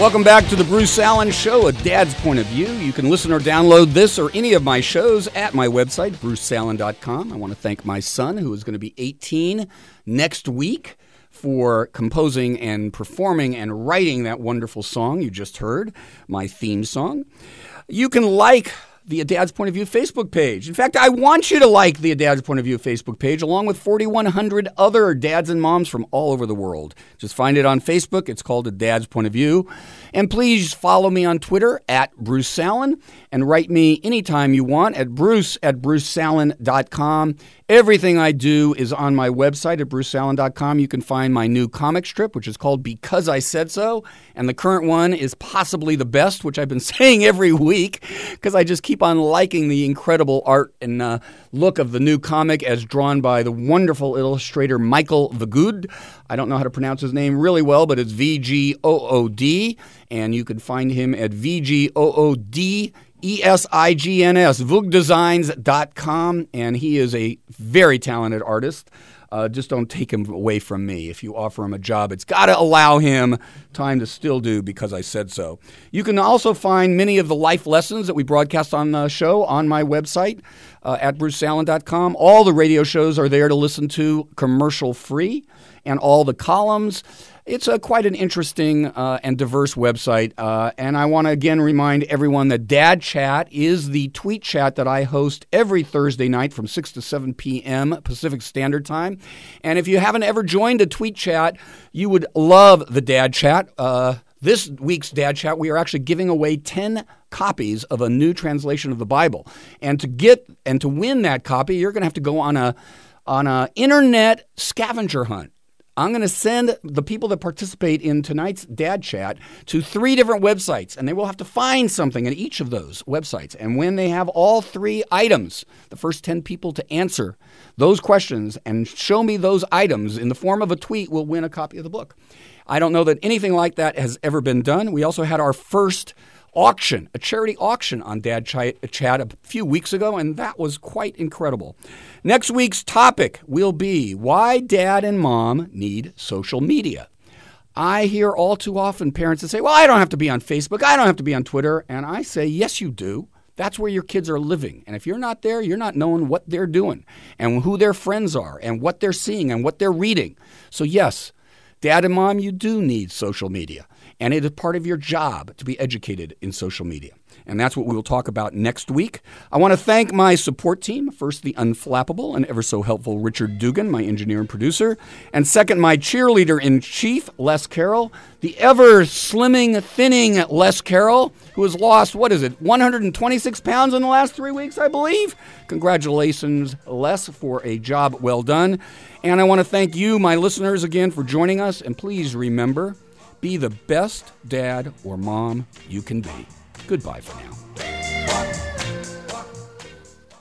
Welcome back to the Bruce Allen Show, A Dad's Point of View. You can listen or download this or any of my shows at my website, bruceallen.com. I want to thank my son, who is going to be 18 next week, for composing and performing and writing that wonderful song you just heard, my theme song. You can like the A Dad's Point of View Facebook page. In fact, I want you to like the A Dad's Point of View Facebook page, along with 4,100 other dads and moms from all over the world. Just find it on Facebook. It's called A Dad's Point of View. And please follow me on Twitter at Bruce Allen, and write me anytime you want at bruce@bruceallen.com. Everything I do is on my website at bruceallen.com. You can find my new comic strip, which is called Because I Said So, and the current one is possibly the best, which I've been saying every week because I just keep on liking the incredible art and look of the new comic as drawn by the wonderful illustrator Michael Vagood. I don't know how to pronounce his name really well, but it's Vgood, and you can find him at VGOOD. ESIGNS, VugDesigns.com, and he is a very talented artist. Just don't take him away from me. If you offer him a job, it's got to allow him time to still do Because I Said So. You can also find many of the life lessons that we broadcast on the show on my website at bruceallen.com. All the radio shows are there to listen to commercial-free, and all the columns. It's quite an interesting and diverse website, and I want to again remind everyone that Dad Chat is the tweet chat that I host every Thursday night from 6 to 7 p.m. Pacific Standard Time. And if you haven't ever joined a tweet chat, you would love the Dad Chat. This week's Dad Chat, we are actually giving away 10 copies of a new translation of the Bible. And to win that copy, you're going to have to go on a internet scavenger hunt. I'm going to send the people that participate in tonight's Dad Chat to 3 different websites, and they will have to find something at each of those websites. And when they have all 3 items, the first 10 people to answer those questions and show me those items in the form of a tweet will win a copy of the book. I don't know that anything like that has ever been done. We also had our first auction, a charity auction on Dad Chat a few weeks ago, and that was quite incredible. Next week's topic will be why Dad and Mom need social media. I hear all too often parents that say, well, I don't have to be on Facebook, I don't have to be on Twitter, and I say, yes, you do. That's where your kids are living, and if you're not there, you're not knowing what they're doing and who their friends are and what they're seeing and what they're reading. So yes, Dad and Mom, you do need social media. And it is part of your job to be educated in social media. And that's what we will talk about next week. I want to thank my support team. First, the unflappable and ever so helpful Richard Dugan, my engineer and producer. And second, my cheerleader-in-chief, Les Carroll. The ever-slimming, thinning Les Carroll, who has lost, 126 pounds in the last 3 weeks, I believe? Congratulations, Les, for a job well done. And I want to thank you, my listeners, again for joining us. And please remember, be the best dad or mom you can be. Goodbye for now.